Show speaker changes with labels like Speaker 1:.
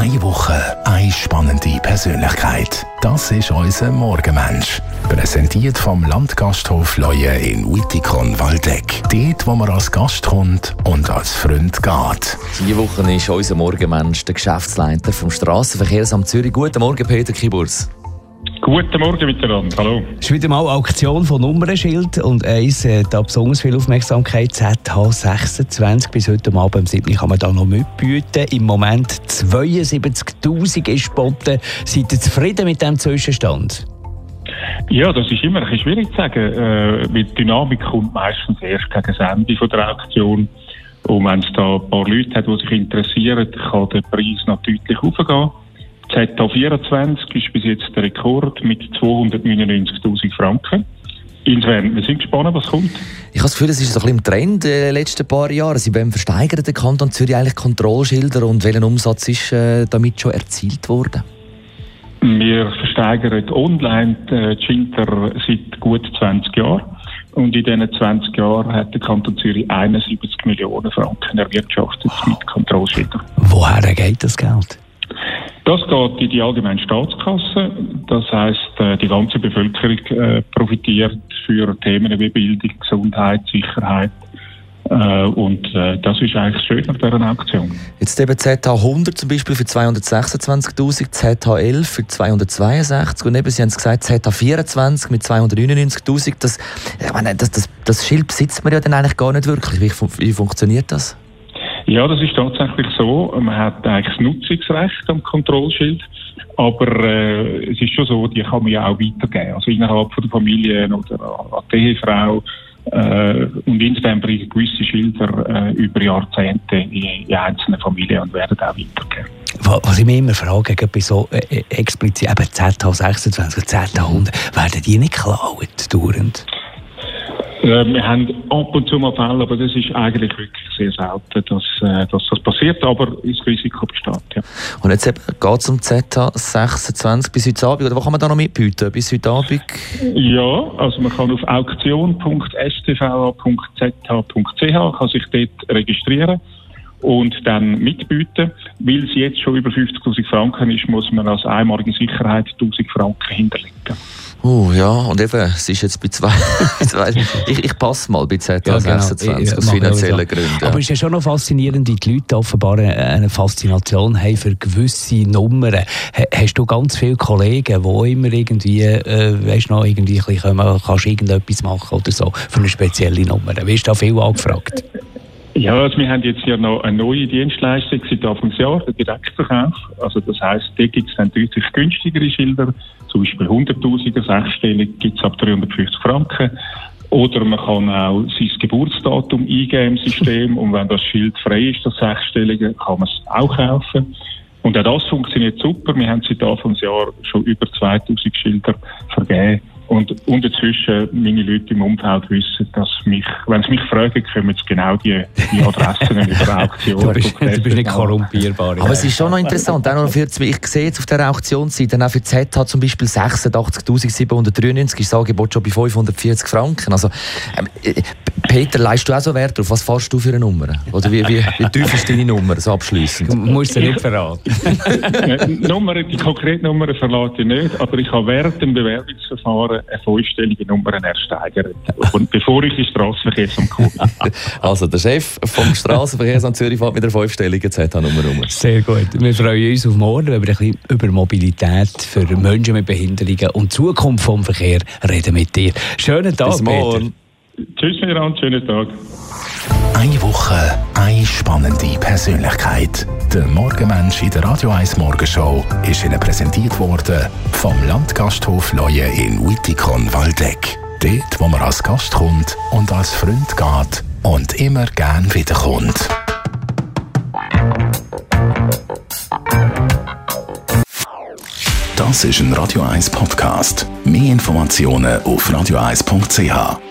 Speaker 1: Eine Woche, eine spannende Persönlichkeit. Das ist unser Morgenmensch. Präsentiert vom Landgasthof Leue in Uitikon-Waldeck. Dort, wo man als Gast kommt und als Freund geht.
Speaker 2: Diese Woche ist unser Morgenmensch der Geschäftsleiter vom Strassenverkehrsamt Zürich. Guten Morgen, Peter Kiburs.
Speaker 3: Guten Morgen miteinander, hallo.
Speaker 4: Es ist wieder mal eine Auktion von Nummernschild und eins hat besonders viel Aufmerksamkeit. ZH26 bis heute Abend um 7 kann man da noch mitbieten. Im Moment 72'000 ist geboten. Seid ihr zufrieden mit diesem Zwischenstand?
Speaker 3: Ja, das ist immer ein bisschen schwierig zu sagen. Die Dynamik kommt meistens erst gegen das Ende von der Auktion. Und wenn es da ein paar Leute hat, die sich interessieren, kann der Preis noch deutlich hochgehen. ZH24 ist bis jetzt der Rekord mit 299'000 Franken. Insofern, wir sind gespannt, was kommt.
Speaker 2: Ich habe das Gefühl, es ist so ein bisschen im Trend in den letzten paar Jahren. Sie wollen versteigern den Kanton Zürich eigentlich Kontrollschilder und welchen Umsatz ist damit schon erzielt worden?
Speaker 3: Wir versteigern online die Schilder seit gut 20 Jahren. Und in diesen 20 Jahren hat der Kanton Zürich 71 Millionen Franken erwirtschaftet mit Kontrollschildern.
Speaker 4: Woher geht das Geld?
Speaker 3: Das geht in die allgemeine Staatskasse. Das heisst, die ganze Bevölkerung profitiert für Themen wie Bildung, Gesundheit, Sicherheit. Und das ist eigentlich das Schöne an dieser Auktion.
Speaker 2: Jetzt eben ZH100 zum Beispiel für 226'000, ZH11 für 262 und eben, Sie haben es gesagt, ZH24 mit 299'000. Das Schild besitzt man ja dann eigentlich gar nicht wirklich. Wie funktioniert das?
Speaker 3: Ja, das ist tatsächlich so. Man hat eigentlich das Nutzungsrecht am Kontrollschild, aber es ist schon so, die kann man ja auch weitergeben. Also innerhalb von der Familie oder an die Ehefrau und insbesondere gewisse Schilder über Jahrzehnte in einzelnen Familien und werden auch weitergegeben.
Speaker 4: Was ich mich immer frage, bei so explizit eben ZH26, ZH100, werden die nicht geklaut dauernd?
Speaker 3: Wir haben ab und zu mal Fälle, aber das ist eigentlich wirklich sehr selten, dass das passiert, aber das Risiko besteht, ja.
Speaker 2: Und jetzt geht es um ZH26 bis heute Abend, oder wo kann man da noch mitbieten, bis heute Abend?
Speaker 3: Ja, also man kann auf auktion.stva.zh.ch kann sich dort registrieren und dann mitbieten. Weil es jetzt schon über 50'000 Franken ist, muss man als einmalige Sicherheit 1'000 Franken hinterlegen.
Speaker 2: Ja, und eben, es ist jetzt bei zwei. ich passe mal bei ZH26 aus finanziellen Gründen. Ja.
Speaker 4: Aber es ist ja schon noch faszinierend, wie die Leute offenbar eine Faszination haben für gewisse Nummern. Hast du ganz viele Kollegen, die immer irgendwie, irgendwie kannst irgendetwas machen oder so, für eine spezielle Nummer? Wirst du da viel angefragt?
Speaker 3: Ja, also wir haben jetzt ja noch eine neue Dienstleistung seit Anfang des Jahres, den Direktverkauf. Also das heisst, da gibt es dann deutlich günstigere Schilder, zum Beispiel 100'000er, sechsstellig gibt es ab 350 Franken. Oder man kann auch sein Geburtsdatum eingeben im System und wenn das Schild frei ist, das sechsstellige, kann man es auch kaufen. Und auch das funktioniert super. Wir haben seit Anfang des Jahres schon über 2000 Schilder vergeben. Und inzwischen meine Leute im Umfeld wissen, dass wenn sie mich fragen, kommen jetzt genau die Adressen über die Auktion.
Speaker 4: Du bist nicht korrumpierbar.
Speaker 2: Aber es ist schon noch interessant. Auch noch ich sehe jetzt auf der Auktionsseite auch für ZH zum Beispiel 86'793 ist das Angebot schon bei 540 Franken. Also, Peter, leistest du auch so Wert drauf? Was fährst du für eine Nummer? Oder wie tief ist deine Nummer, so abschliessend?
Speaker 4: Du musst sie nicht verraten.
Speaker 3: Die konkrete Nummer verrate ich nicht, aber ich habe während dem Bewerbungsverfahren eine 5-stellige Nummer ersteigert. Und bevor ich in Strassenverkehrsamt komme.
Speaker 2: Also der Chef vom Strassenverkehrsamt Zürich fährt mit einer 5-stelligen ZH-Nummer rum.
Speaker 4: Sehr gut. Wir freuen uns auf morgen, wenn wir ein bisschen über Mobilität für Menschen mit Behinderungen und Zukunft vom Verkehr reden mit dir. Schönen Tag,
Speaker 2: bis morgen.
Speaker 4: Peter.
Speaker 3: Tschüss miteinander, schönen Tag.
Speaker 1: Eine Woche, eine spannende Persönlichkeit. Der Morgenmensch in der Radio 1 Morgenshow ist Ihnen präsentiert worden vom Landgasthof Leue in Uitikon-Waldeck. Dort, wo man als Gast kommt und als Freund geht und immer gern wiederkommt. Das ist ein Radio 1 Podcast. Mehr Informationen auf radio1.ch.